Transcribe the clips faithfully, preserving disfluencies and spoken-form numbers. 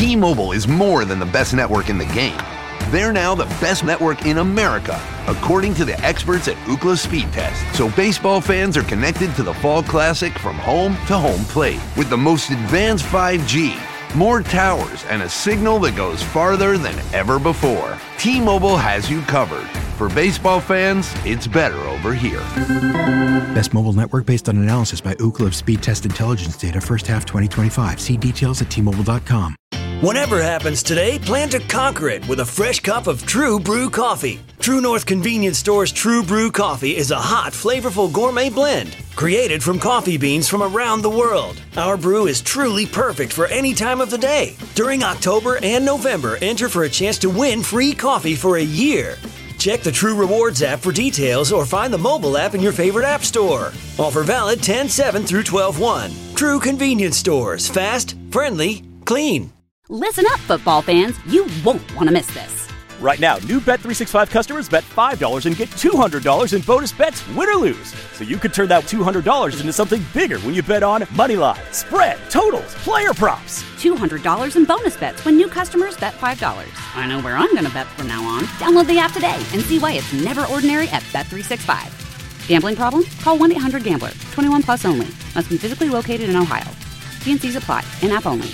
T-Mobile is more than the best network in the game. They're now the best network in America, according to the experts at Ookla Speed Test. So baseball fans are connected to the Fall Classic from home to home plate with the most advanced five G, more towers, and a signal that goes farther than ever before. T-Mobile has you covered. For baseball fans, it's better over here. Best mobile network based on analysis by Ookla of Speed Test Intelligence data first half twenty twenty-five. See details at T Mobile dot com. Whatever happens today, plan to conquer it with a fresh cup of True Brew coffee. True North Convenience Store's True Brew coffee is a hot, flavorful gourmet blend created from coffee beans from around the world. Our brew is truly perfect for any time of the day. During October and November, enter for a chance to win free coffee for a year. Check the True Rewards app for details or find the mobile app in your favorite app store. Offer valid ten seven through twelve one. True Convenience Stores. Fast, friendly, clean. Listen up, football fans. You won't want to miss this. Right now, new Bet three sixty-five customers bet five dollars and get two hundred dollars in bonus bets, win or lose. So you could turn that two hundred dollars into something bigger when you bet on money line, spread, totals, player props. two hundred dollars in bonus bets when new customers bet five dollars. I know where I'm going to bet from now on. Download the app today and see why it's never ordinary at Bet three sixty-five. Gambling problem? Call one eight hundred gambler. twenty-one plus only. Must be physically located in Ohio. T and C's apply. In-app only.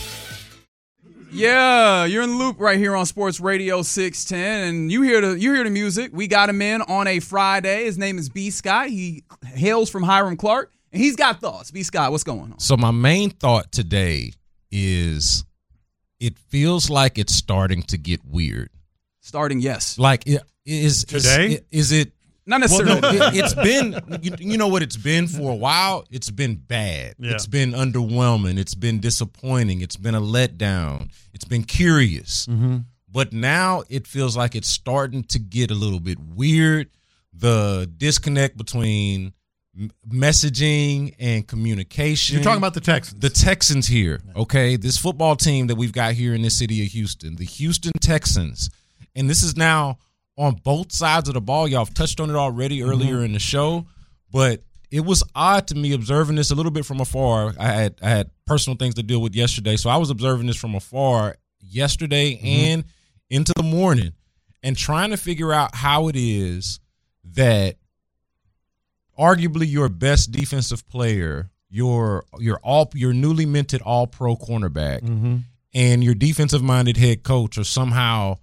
Yeah, you're in the loop right here on Sports Radio six ten, and you hear the you hear the music. We got him in on a Friday. His name is B. Scott. He hails from Hiram Clark, and he's got thoughts. B. Scott, what's going on? So my main thought today is it feels like it's starting to get weird. Starting, yes. Like, it, is today? Is, is it? Not necessarily. Well, no, it, it's been, you, you know what it's been for a while? It's been bad. Yeah. It's been underwhelming. It's been disappointing. It's been a letdown. It's been curious. Mm-hmm. But now it feels like it's starting to get a little bit weird. The disconnect between m- messaging and communication. You're talking about the Texans. The Texans here, okay? This football team that we've got here in this city of Houston, the Houston Texans. And this is now on both sides of the ball. Y'all have touched on it already earlier mm-hmm. in the show, but it was odd to me observing this a little bit from afar. I had I had personal things to deal with yesterday, so I was observing this from afar yesterday mm-hmm. and into the morning and trying to figure out how it is that arguably your best defensive player, your your all your newly minted all-pro cornerback mm-hmm. and your defensive-minded head coach are somehow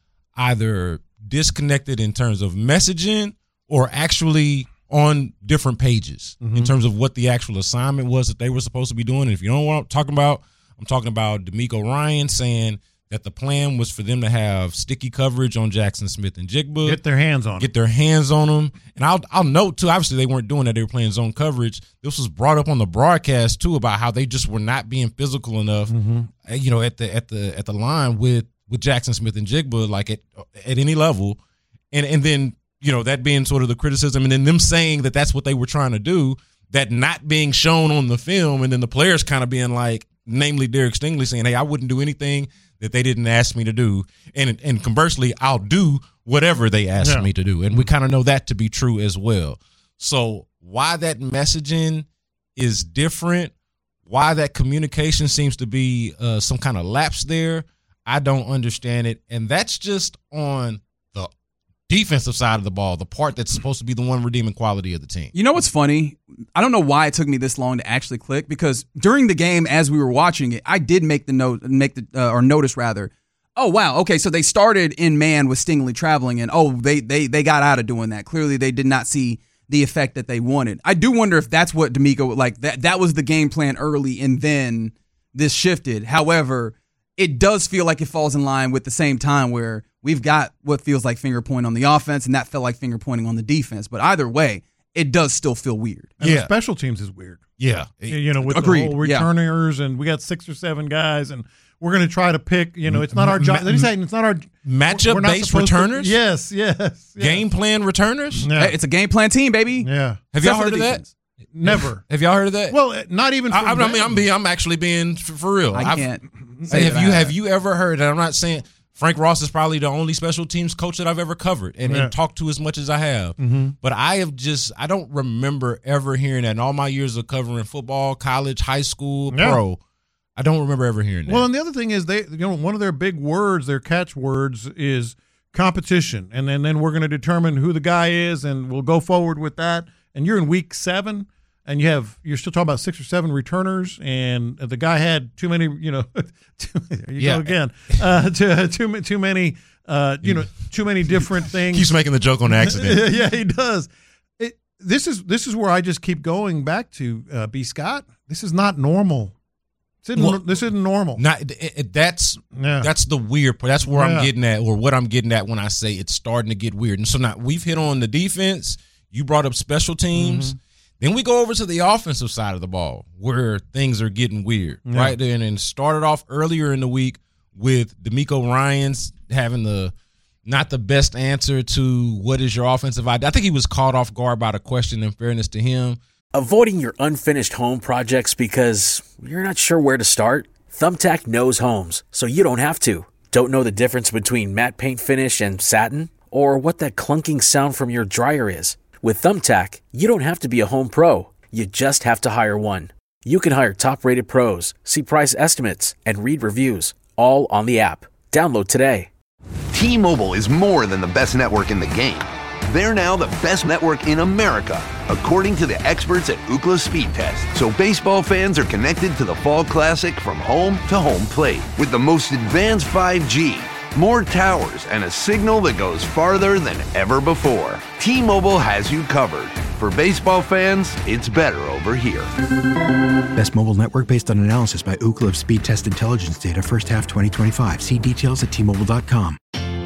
either disconnected in terms of messaging or actually on different pages mm-hmm. in terms of what the actual assignment was that they were supposed to be doing. And if you don't know what I'm talking about, I'm talking about D'Amico Ryan saying that the plan was for them to have sticky coverage on Jackson Smith and Jigba. Get their hands on Get them. their hands on them. And I'll I'll note, too, obviously they weren't doing that. They were playing zone coverage. This was brought up on the broadcast, too, about how they just were not being physical enough, mm-hmm. you know, at the at the at the line with with Jackson Smith and Jigba, like at at any level. And and then, you know, that being sort of the criticism and then them saying that that's what they were trying to do, that not being shown on the film, and then the players kind of being like, namely Derek Stingley saying, hey, I wouldn't do anything that they didn't ask me to do. And and conversely, I'll do whatever they ask yeah. me to do. And we kind of know that to be true as well. So why that messaging is different, why that communication seems to be uh, some kind of lapse there, I don't understand it. And that's just on the defensive side of the ball, the part that's supposed to be the one redeeming quality of the team. You know what's funny? I don't know why it took me this long to actually click, because during the game as we were watching it, I did make the note, make the uh, or notice rather. Oh wow, okay, so they started in man with Stingley traveling, and oh they they they got out of doing that. Clearly, they did not see the effect that they wanted. I do wonder if that's what D'Amico like that that was the game plan early, and then this shifted. However, it does feel like it falls in line with the same time where we've got what feels like finger pointing on the offense, and that felt like finger pointing on the defense. But either way, it does still feel weird. And yeah. the special teams is weird. Yeah. You know, with Agreed. the whole returners, yeah. and we got six or seven guys, and we're going to try to pick, you know, it's not our job. Let me say, it's not our matchup-based returners? To, yes, yes, yes. Game plan returners? Yeah. Hey, it's a game plan team, baby. Yeah. Have y'all heard of that? Never. Have y'all heard of that? Well, not even from I, I mean, I'm being, I'm actually being for, for real. I I've, can't. Say have you have you ever heard, and I'm not saying Frank Ross is probably the only special teams coach that I've ever covered and, yeah. and talked to as much as I have. Mm-hmm. But I have just, I don't remember ever hearing that in all my years of covering football, college, high school, yeah. pro. I don't remember ever hearing that. Well, and the other thing is they, you know, one of their big words, their catchwords is competition, and then then we're going to determine who the guy is, and we'll go forward with that. And you're in week seven, and you have you're still talking about six or seven returners, and the guy had too many, you know, too, there you yeah. go again, uh, too too too many, uh, you know, too many different things. Keeps making the joke on accident. Yeah, he does. It, this is this is where I just keep going back to uh, B. Scott. This is not normal. This isn't, Well, this isn't normal. Not it, it, that's Yeah. that's the weird part. That's where Yeah. I'm getting at, or what I'm getting at when I say it's starting to get weird. And so now we've hit on the defense. You brought up special teams. Mm-hmm. Then we go over to the offensive side of the ball where things are getting weird, Yeah. right? And, and started off earlier in the week with DeMeco Ryans having the not the best answer to what is your offensive idea. I think he was caught off guard by the question, in fairness to him. Avoiding your unfinished home projects because you're not sure where to start? Thumbtack knows homes, so you don't have to. Don't know the difference between matte paint finish and satin? Or what that clunking sound from your dryer is? With Thumbtack, you don't have to be a home pro. You just have to hire one. You can hire top-rated pros, see price estimates, and read reviews, all on the app. Download today. T-Mobile is more than the best network in the game. They're now the best network in America, according to the experts at Ookla Speed Test. So baseball fans are connected to the Fall Classic from home to home plate with the most advanced five G, more towers, and a signal that goes farther than ever before. T-Mobile has you covered. For baseball fans, it's better over here. Best mobile network based on analysis by Ookla of Speed Test Intelligence data first half twenty twenty-five. See details at T Mobile dot com.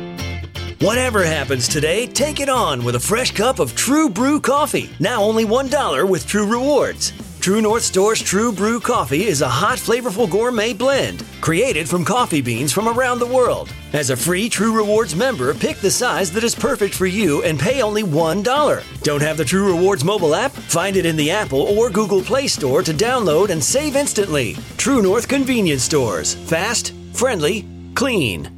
Whatever happens today, take it on with a fresh cup of True Brew coffee. Now only one dollar with True Rewards. True North Store's True Brew coffee is a hot, flavorful gourmet blend created from coffee beans from around the world. As a free True Rewards member, pick the size that is perfect for you and pay only one dollar. Don't have the True Rewards mobile app? Find it in the Apple or Google Play Store to download and save instantly. True North Convenience Stores. Fast, friendly, clean.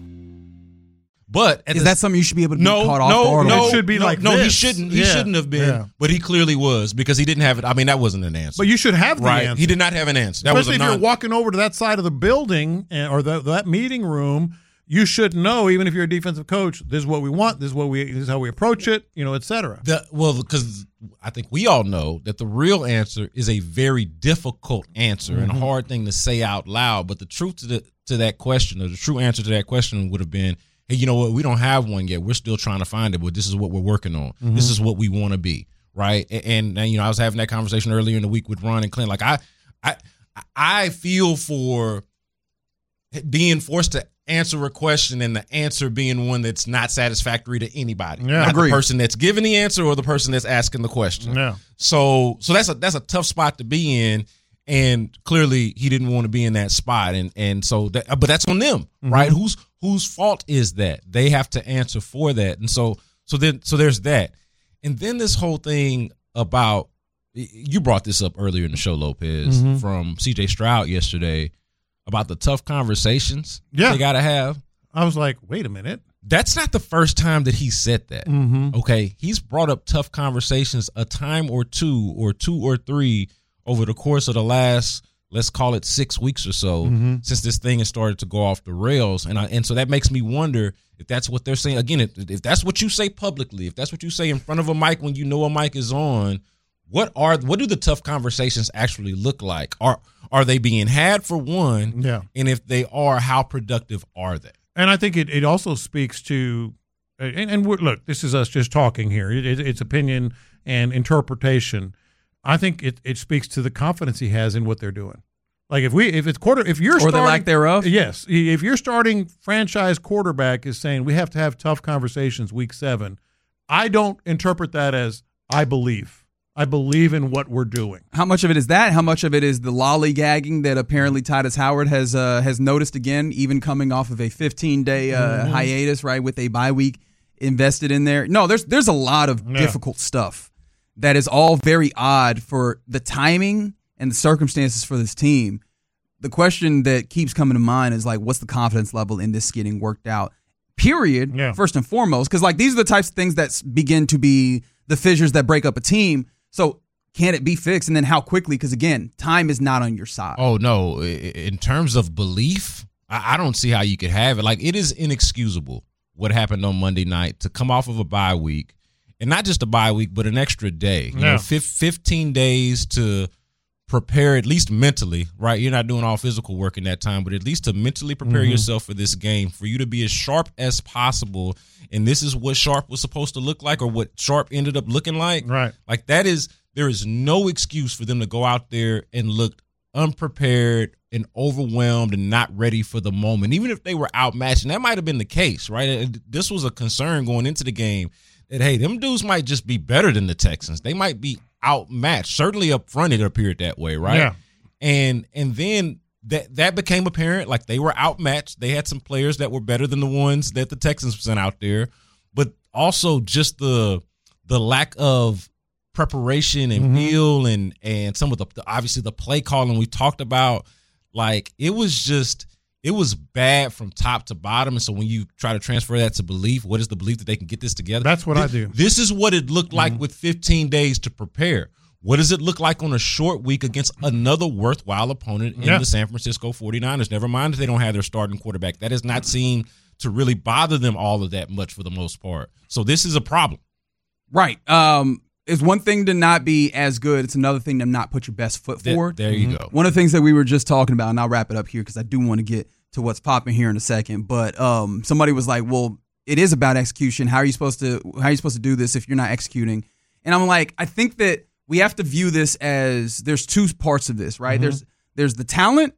But at Is the, that something you should be able to no, be caught off no, guard no, on? It should be no, like no, he this. shouldn't. He Yeah. shouldn't have been, Yeah. but he clearly was because he didn't have it. I mean, that wasn't an answer. But you should have the right? answer. He did not have an answer. That Especially was if a you're non- walking over to that side of the building and, or the, that meeting room, you should know, even if you're a defensive coach, this is what we want, this is what we, this is how we approach it, you know, et cetera. The, well, because I think we all know that the real answer is a very difficult answer Mm-hmm. and a hard thing to say out loud. But the truth to the, to that question, or the true answer to that question, would have been, hey, you know what? We don't have one yet. We're still trying to find it, but this is what we're working on. Mm-hmm. This is what we want to be, right? And, and you know, I was having that conversation earlier in the week with Ron and Clint. Like I, I, I feel for being forced to answer a question and the answer being one that's not satisfactory to anybody. Yeah. Not Agreed. the person that's giving the answer or the person that's asking the question. Yeah. So, so that's a that's a tough spot to be in. And clearly, he didn't want to be in that spot, and and so, that, but that's on them, Mm-hmm. right? Whose whose fault is that? They have to answer for that, and so so then so there's that, and then this whole thing about you brought this up earlier in the show, Lopez, Mm-hmm. from C J Stroud yesterday about the tough conversations Yeah. they got to have. I was like, wait a minute. That's not the first time that he said that. Mm-hmm. Okay, he's brought up tough conversations a time or two, or two or three over the course of the last, let's call it six weeks or so, Mm-hmm. since this thing has started to go off the rails. And I, and so that makes me wonder if that's what they're saying. Again, if, if that's what you say publicly, if that's what you say in front of a mic when you know a mic is on, what are what do the tough conversations actually look like? Are are they being had, for one? Yeah. And if they are, how productive are they? And I think it, it also speaks to, and, and we're, look, this is us just talking here. It, it, it's opinion and interpretation. I think it, it speaks to the confidence he has in what they're doing. Like if we if it's quarter if you're Or the starting, lack thereof? Yes, if your starting franchise quarterback is saying we have to have tough conversations week seven, I don't interpret that as I believe. I believe in what we're doing. How much of it is that? How much of it is the lollygagging that apparently Titus Howard has uh, has noticed again, even coming off of a fifteen day uh, Mm-hmm. hiatus, right, with a bye week invested in there? No, there's there's a lot of Yeah. difficult stuff that is all very odd for the timing and the circumstances for this team. The question that keeps coming to mind is like, what's the confidence level in this getting worked out? Period. Yeah. First and foremost, because like these are the types of things that s- begin to be the fissures that break up a team. So can it be fixed? And then how quickly? Because, again, time is not on your side. Oh, no. In terms of belief, I don't see how you could have it. Like, it is inexcusable what happened on Monday night to come off of a bye week, and not just a bye week, but an extra day. You Yeah. know, fifteen days to prepare, at least mentally, right? You're not doing all physical work in that time, but at least to mentally prepare Mhm. yourself for this game, for you to be as sharp as possible. And this is what sharp was supposed to look like, or what sharp ended up looking like. Right. Like, that is, there is no excuse for them to go out there and look unprepared and overwhelmed and not ready for the moment, even if they were outmatched. And that might have been the case, right? And this was a concern going into the game that, hey, them dudes might just be better than the Texans. They might be outmatched. Certainly up front, it appeared that way, right? Yeah. And and then that that became apparent. Like, they were outmatched. They had some players that were better than the ones that the Texans sent out there, but also just the the lack of preparation and Mhm. feel and and some of the obviously the play calling we talked about. Like, it was just it was bad from top to bottom. And so when you try to transfer that to belief, what is the belief that they can get this together? That's what Th- I do. This is what it looked like Mm-hmm. with fifteen days to prepare. What does it look like on a short week against another worthwhile opponent in Yeah. the San Francisco forty-niners? Never mind if they don't have their starting quarterback. That does not seem to really bother them all of that much for the most part. So this is a problem. Right. Um, it's one thing to not be as good. It's another thing to not put your best foot Th- forward. there you go. One of the things that we were just talking about, and I'll wrap it up here because I do want to get to what's popping here in a second. But um, somebody was like, "Well, it is about execution. How are you supposed to? How are you supposed to do this if you're not executing?" And I'm like, I think that we have to view this as there's two parts of this, right? Mhm. There's there's the talent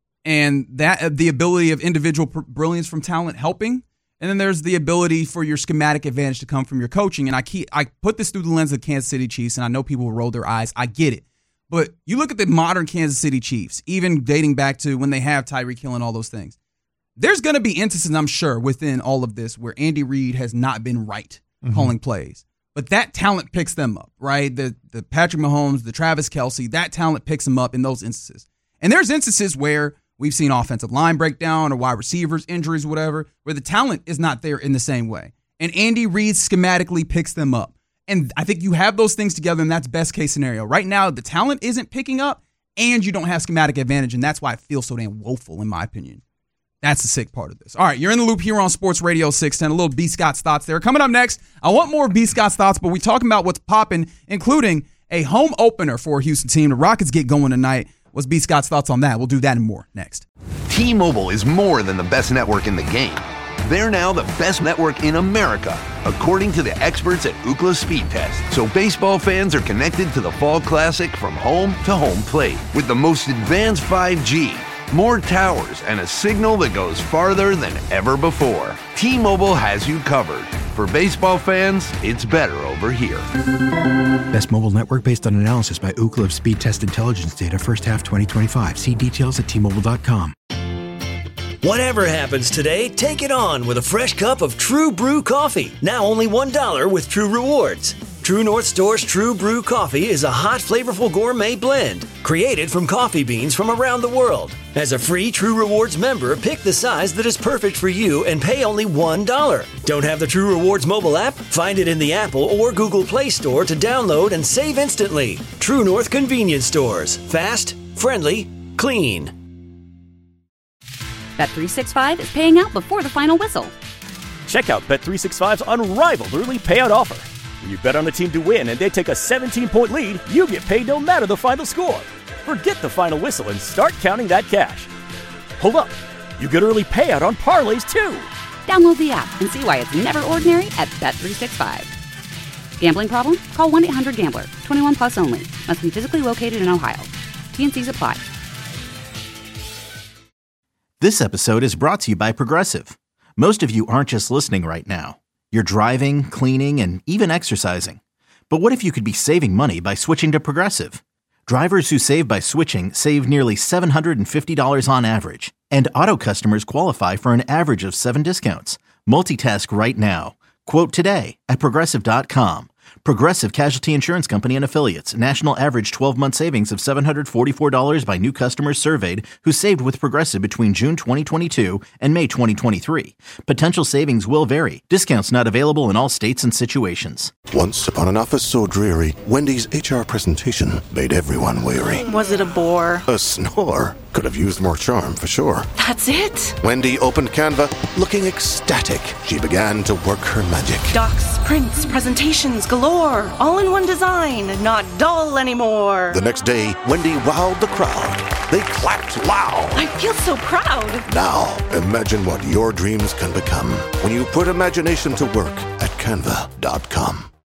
and that the ability of individual pr- brilliance from talent helping. And then there's the ability for your schematic advantage to come from your coaching. And I keep I put this through the lens of Kansas City Chiefs, and I know people will roll their eyes. I get it. But you look at the modern Kansas City Chiefs, even dating back to when they have Tyreek Hill and all those things. There's going to be instances, I'm sure, within all of this where Andy Reid has not been right Mhm. calling plays. But that talent picks them up, right? The the Patrick Mahomes, the Travis Kelce, that talent picks them up in those instances. And there's instances where we've seen offensive line breakdown or wide receivers, injuries, whatever, where the talent is not there in the same way. And Andy Reid schematically picks them up. And I think you have those things together, and that's best case scenario. Right now, the talent isn't picking up, and you don't have schematic advantage, and that's why it feels so damn woeful, in my opinion. That's the sick part of this. All right, you're in the loop here on Sports Radio six ten. A little B. Scott's thoughts there. Coming up next, I want more B. Scott's thoughts, but we're talking about what's popping, including a home opener for a Houston team. The Rockets get going tonight. What's B. Scott's thoughts on that? We'll do that and more next. T-Mobile is more than the best network in the game. They're now the best network in America, according to the experts at Ookla Speed Test. So baseball fans are connected to the Fall Classic from home to home plate with the most advanced five G, more towers, and a signal that goes farther than ever before. T-Mobile has you covered. For baseball fans, it's better over here. Best mobile network based on analysis by Ookla of Speed Test Intelligence data first half twenty twenty-five. See details at T Mobile dot com. Whatever happens today, take it on with a fresh cup of True Brew coffee. Now only one dollar with True Rewards. True North Store's True Brew coffee is a hot, flavorful gourmet blend created from coffee beans from around the world. As a free True Rewards member, pick the size that is perfect for you and pay only one dollar. Don't have the True Rewards mobile app? Find it in the Apple or Google Play Store to download and save instantly. True North Convenience Stores. Fast, friendly, clean. Bet three sixty-five is paying out before the final whistle. Check out Bet three sixty-five's unrivaled early payout offer. When you bet on a team to win and they take a seventeen-point lead, you get paid no matter the final score. Forget the final whistle and start counting that cash. Hold up. You get early payout on parlays, too. Download the app and see why it's never ordinary at Bet three sixty-five. Gambling problem? Call one eight hundred gambler. twenty-one plus only. Must be physically located in Ohio. T and Cs apply. This episode is brought to you by Progressive. Most of you aren't just listening right now. You're driving, cleaning, and even exercising. But what if you could be saving money by switching to Progressive? Drivers who save by switching save nearly seven hundred fifty dollars on average. And auto customers qualify for an average of seven discounts. Multitask right now. Quote today at Progressive dot com. Progressive Casualty Insurance Company and Affiliates. National average twelve-month savings of seven hundred forty-four dollars by new customers surveyed who saved with Progressive between June twenty twenty-two and May twenty twenty-three. Potential savings will vary. Discounts not available in all states and situations. Once upon an office so dreary, Wendy's H R presentation made everyone weary. Was it a bore? A snore. Could have used more charm, for sure. That's it? Wendy opened Canva, looking ecstatic. She began to work her magic. Docs, prints, presentations galore. All in one design, not dull anymore. The next day, Wendy wowed the crowd. They clapped loud. I feel so proud. Now, imagine what your dreams can become when you put imagination to work at canva dot com.